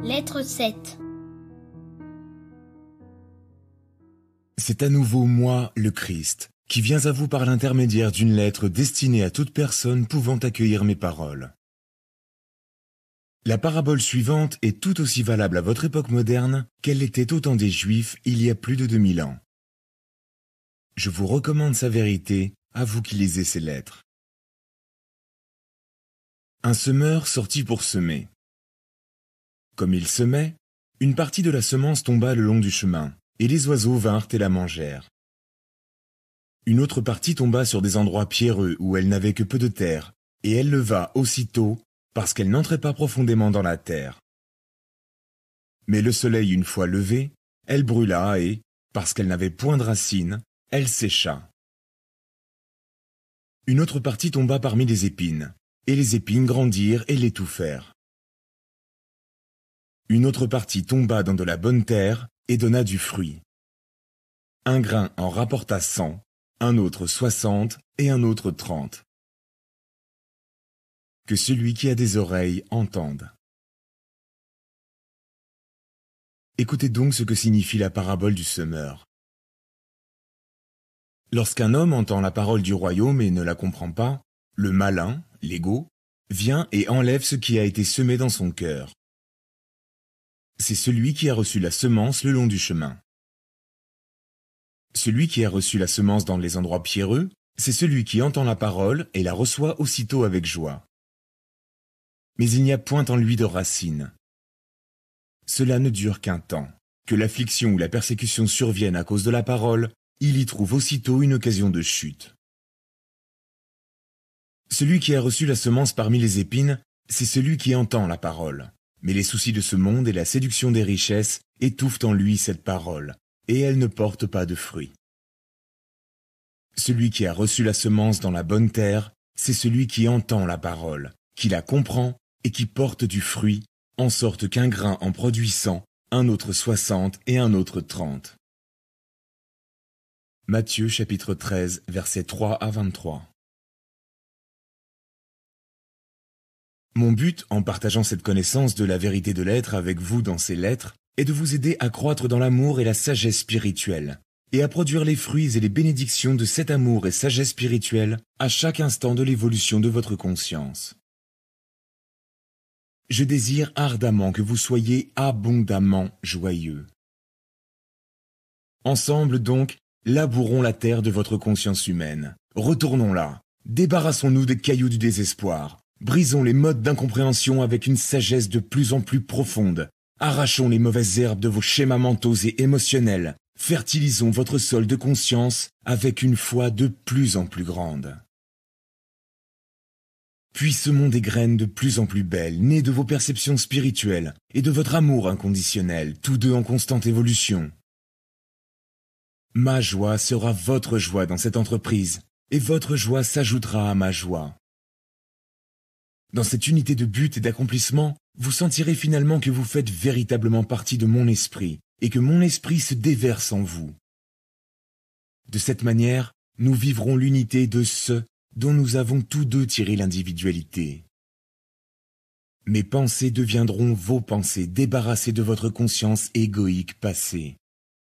Lettre 7. C'est à nouveau moi, le Christ, qui viens à vous par l'intermédiaire d'une lettre destinée à toute personne pouvant accueillir mes paroles. La parabole suivante est tout aussi valable à votre époque moderne qu'elle l'était au temps des Juifs il y a plus de 2000 ans. Je vous recommande sa vérité, à vous qui lisez ces lettres. Un semeur sortit pour semer. Comme il semait, une partie de la semence tomba le long du chemin, et les oiseaux vinrent et la mangèrent. Une autre partie tomba sur des endroits pierreux où elle n'avait que peu de terre, et elle leva aussitôt, parce qu'elle n'entrait pas profondément dans la terre. Mais le soleil une fois levé, elle brûla et, parce qu'elle n'avait point de racines, elle sécha. Une autre partie tomba parmi les épines, et les épines grandirent et l'étouffèrent. Une autre partie tomba dans de la bonne terre et donna du fruit. Un grain en rapporta 100, un autre 60 et un autre 30. Que celui qui a des oreilles entende. Écoutez donc ce que signifie la parabole du semeur. Lorsqu'un homme entend la parole du royaume et ne la comprend pas, le malin, l'ego, vient et enlève ce qui a été semé dans son cœur. C'est celui qui a reçu la semence le long du chemin. Celui qui a reçu la semence dans les endroits pierreux, c'est celui qui entend la parole et la reçoit aussitôt avec joie. Mais il n'y a point en lui de racine. Cela ne dure qu'un temps. Que l'affliction ou la persécution survienne à cause de la parole, il y trouve aussitôt une occasion de chute. Celui qui a reçu la semence parmi les épines, c'est celui qui entend la parole. Mais les soucis de ce monde et la séduction des richesses étouffent en lui cette parole, et elle ne porte pas de fruit. Celui qui a reçu la semence dans la bonne terre, c'est celui qui entend la parole, qui la comprend et qui porte du fruit, en sorte qu'un grain en produit 100, un autre 60 et un autre 30. Matthieu chapitre 13, versets 3 à 23. Mon but, en partageant cette connaissance de la vérité de l'être avec vous dans ces lettres, est de vous aider à croître dans l'amour et la sagesse spirituelle, et à produire les fruits et les bénédictions de cet amour et sagesse spirituelle à chaque instant de l'évolution de votre conscience. Je désire ardemment que vous soyez abondamment joyeux. Ensemble donc, labourons la terre de votre conscience humaine. Retournons-la. Débarrassons-nous des cailloux du désespoir. Brisons les modes d'incompréhension avec une sagesse de plus en plus profonde. Arrachons les mauvaises herbes de vos schémas mentaux et émotionnels. Fertilisons votre sol de conscience avec une foi de plus en plus grande. Puis semons des graines de plus en plus belles, nées de vos perceptions spirituelles et de votre amour inconditionnel, tous deux en constante évolution. Ma joie sera votre joie dans cette entreprise, et votre joie s'ajoutera à ma joie. Dans cette unité de but et d'accomplissement, vous sentirez finalement que vous faites véritablement partie de mon esprit et que mon esprit se déverse en vous. De cette manière, nous vivrons l'unité de ce dont nous avons tous deux tiré l'individualité. Mes pensées deviendront vos pensées débarrassées de votre conscience égoïque passée.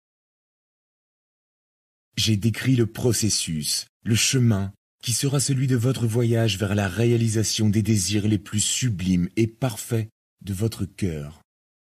J'ai décrit le processus, le chemin, qui sera celui de votre voyage vers la réalisation des désirs les plus sublimes et parfaits de votre cœur.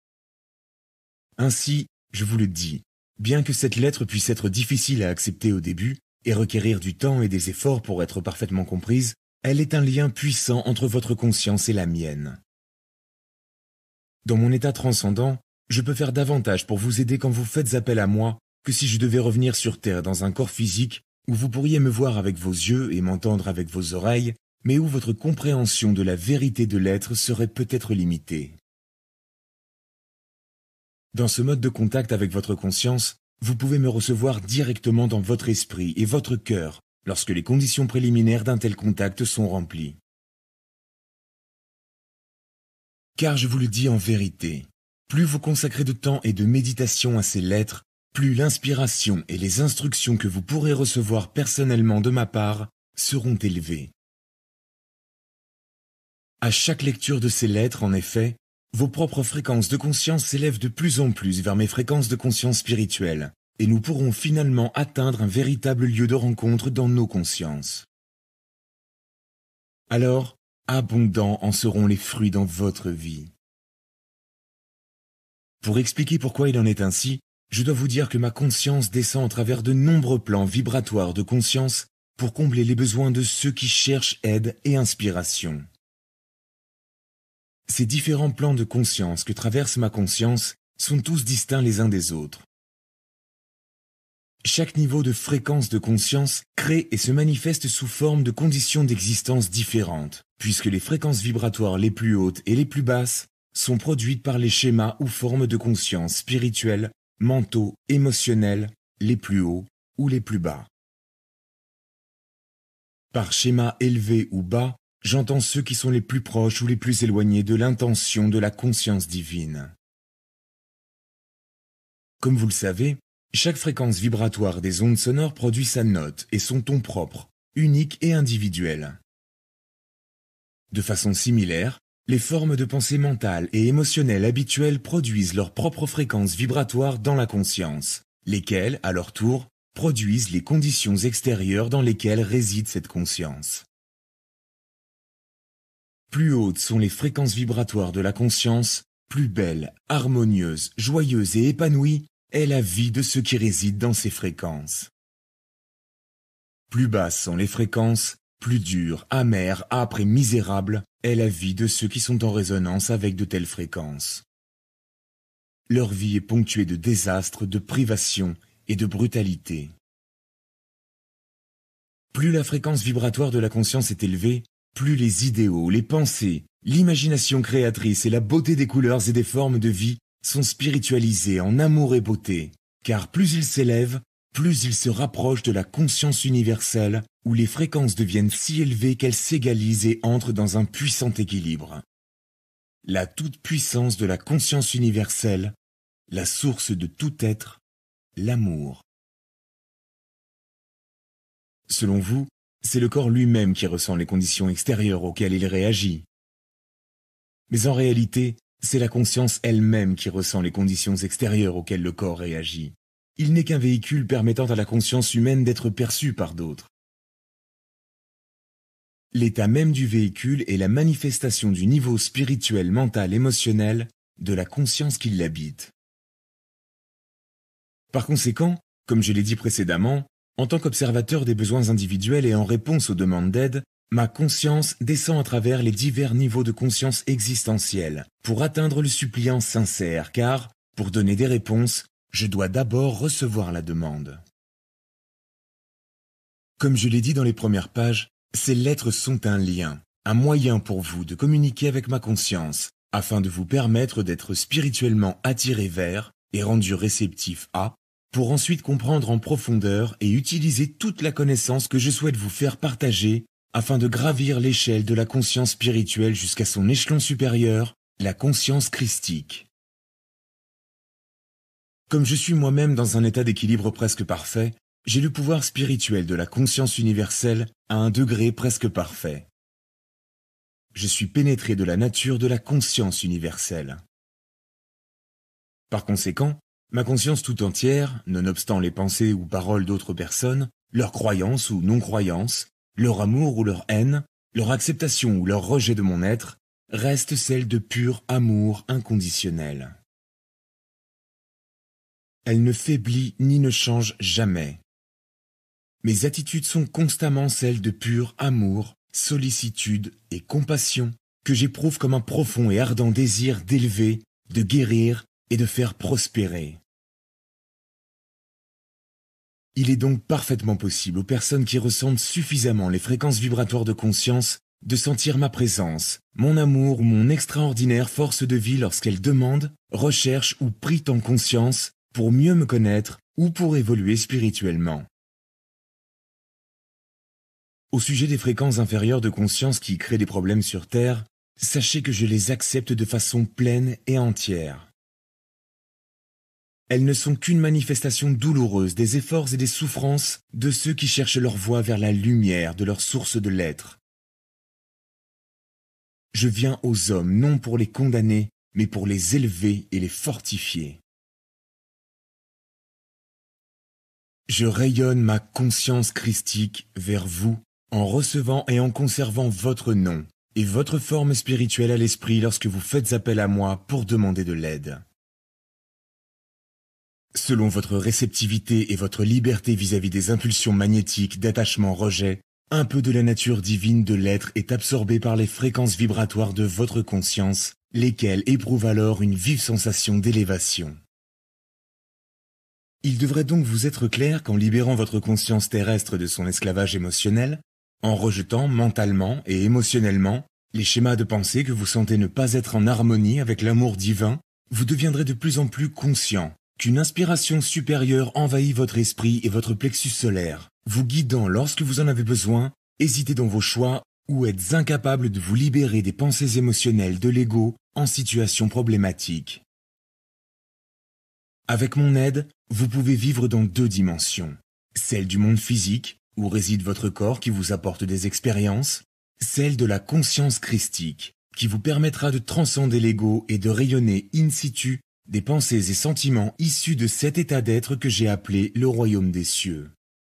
Ainsi, je vous le dis, bien que cette lettre puisse être difficile à accepter au début et requérir du temps et des efforts pour être parfaitement comprise, elle est un lien puissant entre votre conscience et la mienne. Dans mon état transcendant, je peux faire davantage pour vous aider quand vous faites appel à moi que si je devais revenir sur Terre dans un corps physique où vous pourriez me voir avec vos yeux et m'entendre avec vos oreilles, mais où votre compréhension de la vérité de l'être serait peut-être limitée. Dans ce mode de contact avec votre conscience, vous pouvez me recevoir directement dans votre esprit et votre cœur lorsque les conditions préliminaires d'un tel contact sont remplies. Car je vous le dis en vérité, plus vous consacrez de temps et de méditation à ces lettres, plus l'inspiration et les instructions que vous pourrez recevoir personnellement de ma part seront élevées. À chaque lecture de ces lettres, en effet, Vos propres fréquences de conscience s'élèvent de plus en plus vers mes fréquences de conscience spirituelle, et nous pourrons finalement atteindre un véritable lieu de rencontre dans nos consciences. Alors, abondants en seront les fruits dans votre vie. Pour expliquer pourquoi il en est ainsi, je dois vous dire que ma conscience descend à travers de nombreux plans vibratoires de conscience pour combler les besoins de ceux qui cherchent aide et inspiration. Ces différents plans de conscience que traverse ma conscience sont tous distincts les uns des autres. Chaque niveau de fréquence de conscience crée et se manifeste sous forme de conditions d'existence différentes, puisque les fréquences vibratoires les plus hautes et les plus basses sont produites par les schémas ou formes de conscience spirituelles, mentaux, émotionnels, les plus hauts ou les plus bas. Par schéma élevé ou bas, j'entends ceux qui sont les plus proches ou les plus éloignés de l'intention de la conscience divine. Comme vous le savez, chaque fréquence vibratoire des ondes sonores produit sa note et son ton propre, unique et individuel. De façon similaire, les formes de pensée mentale et émotionnelle habituelles produisent leurs propres fréquences vibratoires dans la conscience, lesquelles, à leur tour, produisent les conditions extérieures dans lesquelles réside cette conscience. Plus hautes sont les fréquences vibratoires de la conscience, plus belle, harmonieuse, joyeuse et épanouie est la vie de ceux qui résident dans ces fréquences. Plus basses sont les fréquences, plus dures, amères, âpres et misérables est la vie de ceux qui sont en résonance avec de telles fréquences. Leur vie est ponctuée de désastres, de privations et de brutalité. Plus la fréquence vibratoire de la conscience est élevée, plus les idéaux, les pensées, l'imagination créatrice et la beauté des couleurs et des formes de vie sont spiritualisés en amour et beauté, car plus ils s'élèvent, plus ils se rapprochent de la conscience universelle où les fréquences deviennent si élevées qu'elles s'égalisent et entrent dans un puissant équilibre. La toute-puissance de la conscience universelle, la source de tout être, l'amour. Selon vous, c'est le corps lui-même qui ressent les conditions extérieures auxquelles il réagit. Mais en réalité, c'est la conscience elle-même qui ressent les conditions extérieures auxquelles le corps réagit. Il n'est qu'un véhicule permettant à la conscience humaine d'être perçue par d'autres. L'état même du véhicule est la manifestation du niveau spirituel, mental, émotionnel de la conscience qui l'habite. Par conséquent, comme je l'ai dit précédemment, en tant qu'observateur des besoins individuels et en réponse aux demandes d'aide, ma conscience descend à travers les divers niveaux de conscience existentielle pour atteindre le suppliant sincère, car, pour donner des réponses, je dois d'abord recevoir la demande. Comme je l'ai dit dans les premières pages, ces lettres sont un lien, un moyen pour vous de communiquer avec ma conscience, afin de vous permettre d'être spirituellement attiré vers et rendu réceptif à, pour ensuite comprendre en profondeur et utiliser toute la connaissance que je souhaite vous faire partager afin de gravir l'échelle de la conscience spirituelle jusqu'à son échelon supérieur, la conscience christique. Comme je suis moi-même dans un état d'équilibre presque parfait, j'ai le pouvoir spirituel de la conscience universelle à un degré presque parfait. Je suis pénétré de la nature de la conscience universelle. Par conséquent, ma conscience tout entière, nonobstant les pensées ou paroles d'autres personnes, leurs croyances ou non-croyances, leur amour ou leur haine, leur acceptation ou leur rejet de mon être, reste celle de pur amour inconditionnel. Elle ne faiblit ni ne change jamais. Mes attitudes sont constamment celles de pur amour, sollicitude et compassion que j'éprouve comme un profond et ardent désir d'élever, de guérir et de faire prospérer. Il est donc parfaitement possible aux personnes qui ressentent suffisamment les fréquences vibratoires de conscience de sentir ma présence, mon amour ou mon extraordinaire force de vie lorsqu'elles demandent, recherchent ou prient en conscience pour mieux me connaître ou pour évoluer spirituellement. Au sujet des fréquences inférieures de conscience qui créent des problèmes sur Terre, sachez que je les accepte de façon pleine et entière. Elles ne sont qu'une manifestation douloureuse des efforts et des souffrances de ceux qui cherchent leur voie vers la lumière de leur source de l'être. Je viens aux hommes non pour les condamner, mais pour les élever et les fortifier. Je rayonne ma conscience christique vers vous en recevant et en conservant votre nom et votre forme spirituelle à l'esprit lorsque vous faites appel à moi pour demander de l'aide. Selon votre réceptivité et votre liberté vis-à-vis des impulsions magnétiques d'attachement-rejet, un peu de la nature divine de l'être est absorbé par les fréquences vibratoires de votre conscience, lesquelles éprouvent alors une vive sensation d'élévation. Il devrait donc vous être clair qu'en libérant votre conscience terrestre de son esclavage émotionnel, en rejetant mentalement et émotionnellement les schémas de pensée que vous sentez ne pas être en harmonie avec l'amour divin, vous deviendrez de plus en plus conscient qu'une inspiration supérieure envahit votre esprit et votre plexus solaire, vous guidant lorsque vous en avez besoin, hésitez dans vos choix ou êtes incapable de vous libérer des pensées émotionnelles de l'ego en situation problématique. Avec mon aide, vous pouvez vivre dans 2 dimensions. Celle du monde physique, où réside votre corps qui vous apporte des expériences, celle de la conscience christique, qui vous permettra de transcender l'ego et de rayonner in situ des pensées et sentiments issus de cet état d'être que j'ai appelé le royaume des cieux.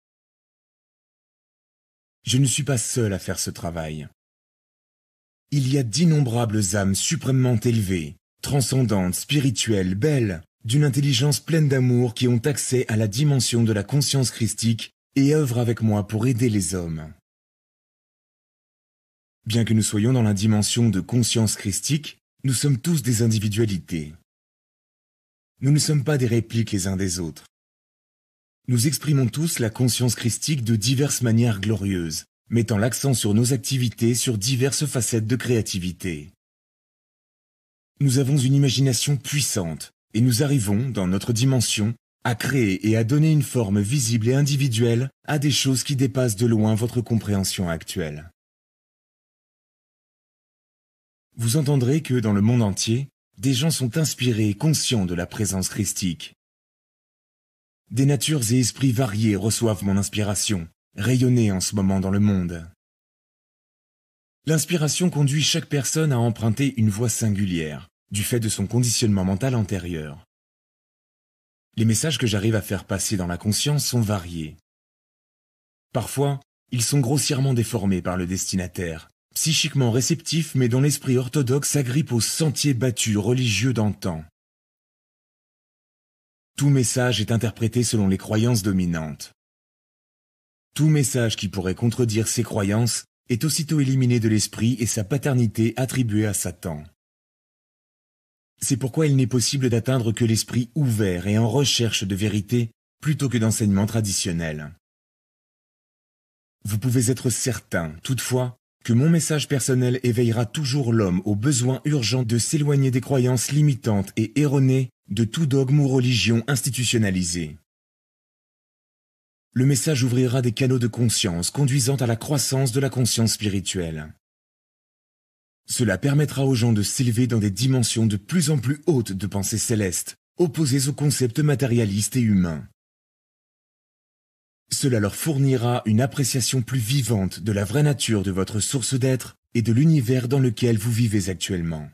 Je ne suis pas seul à faire ce travail. Il y a d'innombrables âmes suprêmement élevées, transcendantes, spirituelles, belles, d'une intelligence pleine d'amour qui ont accès à la dimension de la conscience christique et œuvrent avec moi pour aider les hommes. Bien que nous soyons dans la dimension de conscience christique, nous sommes tous des individualités. Nous ne sommes pas des répliques les uns des autres. Nous exprimons tous la conscience christique de diverses manières glorieuses, mettant l'accent sur nos activités sur diverses facettes de créativité. Nous avons une imagination puissante, et nous arrivons, dans notre dimension, à créer et à donner une forme visible et individuelle à des choses qui dépassent de loin votre compréhension actuelle. Vous entendrez que, dans le monde entier, des gens sont inspirés et conscients de la présence christique. Des natures et esprits variés reçoivent mon inspiration, rayonnée en ce moment dans le monde. L'inspiration conduit chaque personne à emprunter une voie singulière, du fait de son conditionnement mental antérieur. Les messages que j'arrive à faire passer dans la conscience sont variés. Parfois, ils sont grossièrement déformés par le destinataire, psychiquement réceptif mais dont l'esprit orthodoxe s'agrippe aux sentiers battus religieux d'antan. Tout message est interprété selon les croyances dominantes. Tout message qui pourrait contredire ces croyances est aussitôt éliminé de l'esprit et sa paternité attribuée à Satan. C'est pourquoi il n'est possible d'atteindre que l'esprit ouvert et en recherche de vérité plutôt que d'enseignements traditionnels. Vous pouvez être certain, toutefois, que mon message personnel éveillera toujours l'homme au besoin urgent de s'éloigner des croyances limitantes et erronées de tout dogme ou religion institutionnalisée. Le message ouvrira des canaux de conscience conduisant à la croissance de la conscience spirituelle. Cela permettra aux gens de s'élever dans des dimensions de plus en plus hautes de pensée céleste, opposées aux concepts matérialistes et humains. Cela leur fournira une appréciation plus vivante de la vraie nature de votre source d'être et de l'univers dans lequel vous vivez actuellement.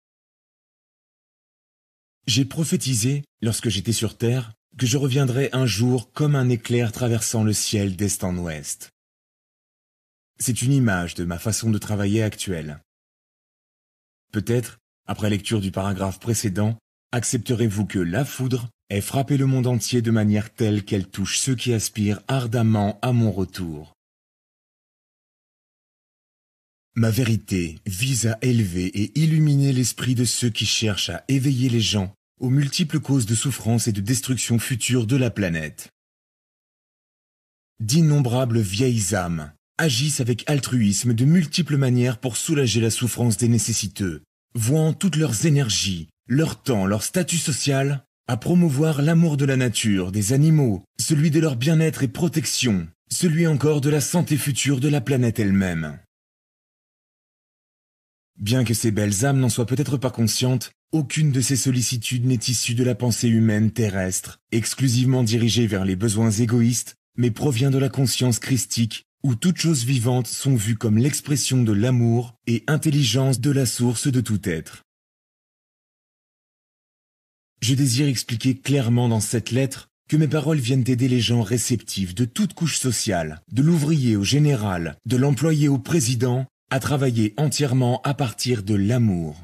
J'ai prophétisé, lorsque j'étais sur Terre, que je reviendrais un jour comme un éclair traversant le ciel d'est en ouest. C'est une image de ma façon de travailler actuelle. Peut-être, après lecture du paragraphe précédent, accepterez-vous que la foudre ait frappé le monde entier de manière telle qu'elle touche ceux qui aspirent ardemment à mon retour. Ma vérité vise à élever et illuminer l'esprit de ceux qui cherchent à éveiller les gens aux multiples causes de souffrance et de destruction future de la planète. D'innombrables vieilles âmes agissent avec altruisme de multiples manières pour soulager la souffrance des nécessiteux, vouant toutes leurs énergies, leur temps, leur statut social, à promouvoir l'amour de la nature, des animaux, celui de leur bien-être et protection, celui encore de la santé future de la planète elle-même. Bien que ces belles âmes n'en soient peut-être pas conscientes, aucune de ces sollicitudes n'est issue de la pensée humaine terrestre, exclusivement dirigée vers les besoins égoïstes, mais provient de la conscience christique, où toutes choses vivantes sont vues comme l'expression de l'amour et intelligence de la source de tout être. Je désire expliquer clairement dans cette lettre que mes paroles viennent aider les gens réceptifs de toute couche sociale, de l'ouvrier au général, de l'employé au président, à travailler entièrement à partir de l'amour.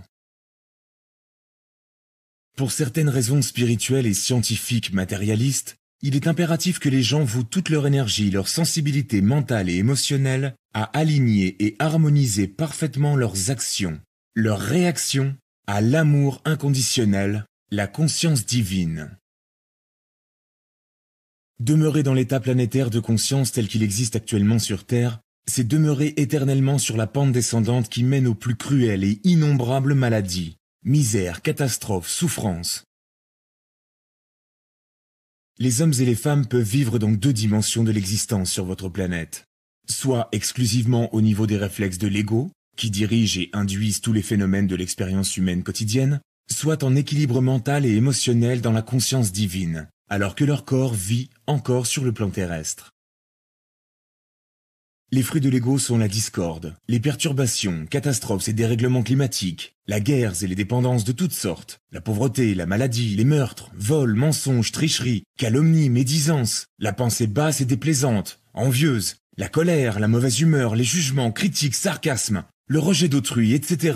Pour certaines raisons spirituelles et scientifiques matérialistes, il est impératif que les gens vouent toute leur énergie, leur sensibilité mentale et émotionnelle à aligner et harmoniser parfaitement leurs actions, leurs réactions à l'amour inconditionnel, la conscience divine. Demeurer dans l'état planétaire de conscience tel qu'il existe actuellement sur Terre, c'est demeurer éternellement sur la pente descendante qui mène aux plus cruelles et innombrables maladies, misère, catastrophes, souffrances. Les hommes et les femmes peuvent vivre dans 2 dimensions de l'existence sur votre planète. Soit exclusivement au niveau des réflexes de l'ego, qui dirigent et induisent tous les phénomènes de l'expérience humaine quotidienne, soit en équilibre mental et émotionnel dans la conscience divine, alors que leur corps vit encore sur le plan terrestre. Les fruits de l'ego sont la discorde, les perturbations, catastrophes et dérèglements climatiques, la guerre et les dépendances de toutes sortes, la pauvreté, la maladie, les meurtres, vols, mensonges, tricheries, calomnies, médisances, la pensée basse et déplaisante, envieuse, la colère, la mauvaise humeur, les jugements, critiques, sarcasmes, le rejet d'autrui, etc.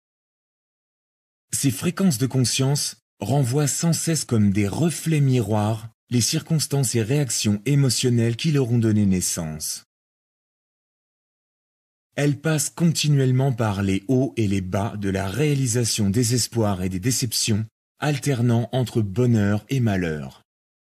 Ces fréquences de conscience renvoient sans cesse comme des reflets miroirs les circonstances et réactions émotionnelles qui leur ont donné naissance. Elles passent continuellement par les hauts et les bas de la réalisation des espoirs et des déceptions, alternant entre bonheur et malheur.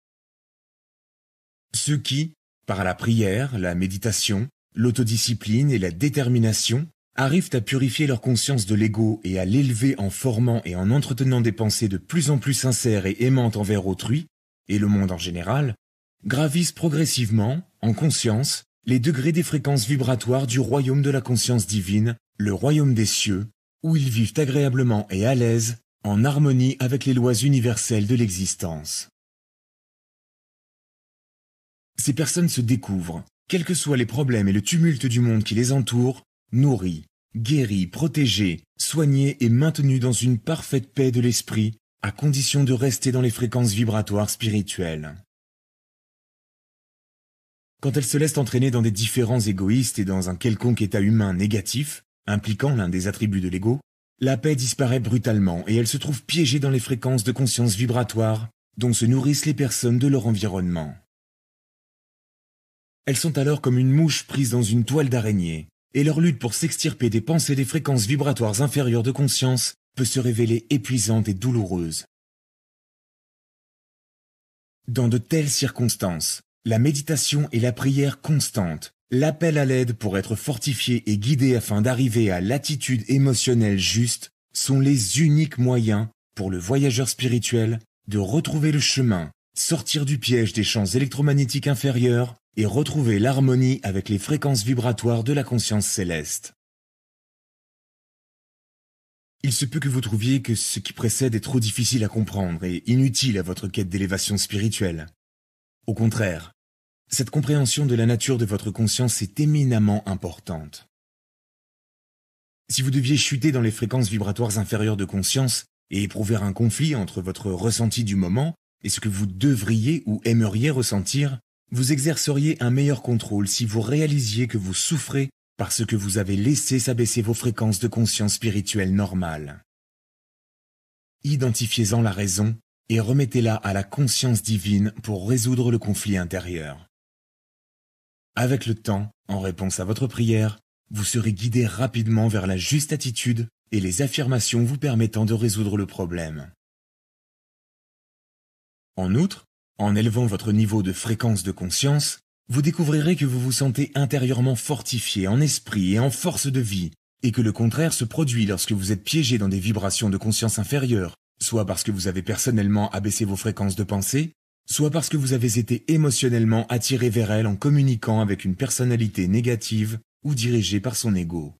Ceux qui, par la prière, la méditation, l'autodiscipline et la détermination, arrivent à purifier leur conscience de l'ego et à l'élever en formant et en entretenant des pensées de plus en plus sincères et aimantes envers autrui, et le monde en général, gravissent progressivement, en conscience, les degrés des fréquences vibratoires du royaume de la conscience divine, le royaume des cieux, où ils vivent agréablement et à l'aise, en harmonie avec les lois universelles de l'existence. Ces personnes se découvrent, quels que soient les problèmes et le tumulte du monde qui les entoure, nourries, guéries, protégées, soignées et maintenues dans une parfaite paix de l'esprit, à condition de rester dans les fréquences vibratoires spirituelles. Quand elles se laissent entraîner dans des différends égoïstes et dans un quelconque état humain négatif, impliquant l'un des attributs de l'ego, la paix disparaît brutalement et elles se trouvent piégées dans les fréquences de conscience vibratoire dont se nourrissent les personnes de leur environnement. Elles sont alors comme une mouche prise dans une toile d'araignée, et leur lutte pour s'extirper des pensées des fréquences vibratoires inférieures de conscience peut se révéler épuisante et douloureuse. Dans de telles circonstances, la méditation et la prière constante, l'appel à l'aide pour être fortifié et guidé afin d'arriver à l'attitude émotionnelle juste sont les uniques moyens pour le voyageur spirituel de retrouver le chemin, sortir du piège des champs électromagnétiques inférieurs et retrouver l'harmonie avec les fréquences vibratoires de la conscience céleste. Il se peut que vous trouviez que ce qui précède est trop difficile à comprendre et inutile à votre quête d'élévation spirituelle. Au contraire, cette compréhension de la nature de votre conscience est éminemment importante. Si vous deviez chuter dans les fréquences vibratoires inférieures de conscience et éprouver un conflit entre votre ressenti du moment et ce que vous devriez ou aimeriez ressentir, vous exerceriez un meilleur contrôle si vous réalisiez que vous souffrez parce que vous avez laissé s'abaisser vos fréquences de conscience spirituelle normales. Identifiez-en la raison et remettez-la à la conscience divine pour résoudre le conflit intérieur. Avec le temps, en réponse à votre prière, vous serez guidé rapidement vers la juste attitude et les affirmations vous permettant de résoudre le problème. En outre, en élevant votre niveau de fréquence de conscience, vous découvrirez que vous vous sentez intérieurement fortifié en esprit et en force de vie, et que le contraire se produit lorsque vous êtes piégé dans des vibrations de conscience inférieures, soit parce que vous avez personnellement abaissé vos fréquences de pensée, soit parce que vous avez été émotionnellement attiré vers elle en communiquant avec une personnalité négative ou dirigée par son ego.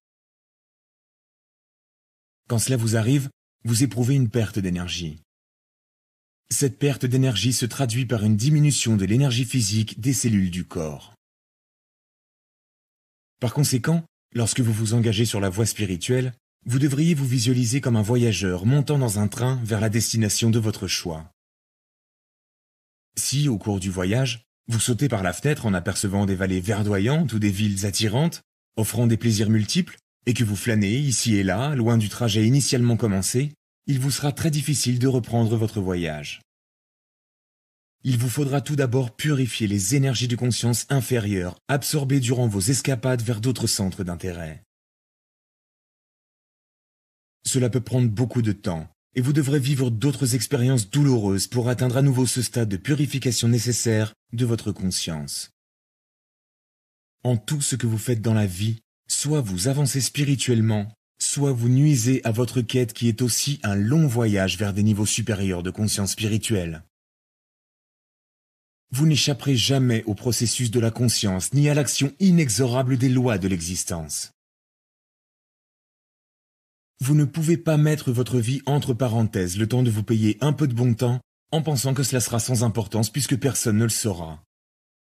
Quand cela vous arrive, vous éprouvez une perte d'énergie. Cette perte d'énergie se traduit par une diminution de l'énergie physique des cellules du corps. Par conséquent, lorsque vous vous engagez sur la voie spirituelle, Vous devriez vous visualiser comme un voyageur montant dans un train vers la destination de votre choix. Si, au cours du voyage, vous sautez par la fenêtre en apercevant des vallées verdoyantes ou des villes attirantes, offrant des plaisirs multiples, et que vous flânez ici et là, loin du trajet initialement commencé, il vous sera très difficile de reprendre votre voyage. Il vous faudra tout d'abord purifier les énergies de conscience inférieures absorbées durant vos escapades vers d'autres centres d'intérêt. Cela peut prendre beaucoup de temps, et vous devrez vivre d'autres expériences douloureuses pour atteindre à nouveau ce stade de purification nécessaire de votre conscience. En tout ce que vous faites dans la vie, soit vous avancez spirituellement, soit vous nuisez à votre quête qui est aussi un long voyage vers des niveaux supérieurs de conscience spirituelle. Vous n'échapperez jamais au processus de la conscience ni à l'action inexorable des lois de l'existence. Vous ne pouvez pas mettre votre vie entre parenthèses le temps de vous payer un peu de bon temps en pensant que cela sera sans importance puisque personne ne le saura.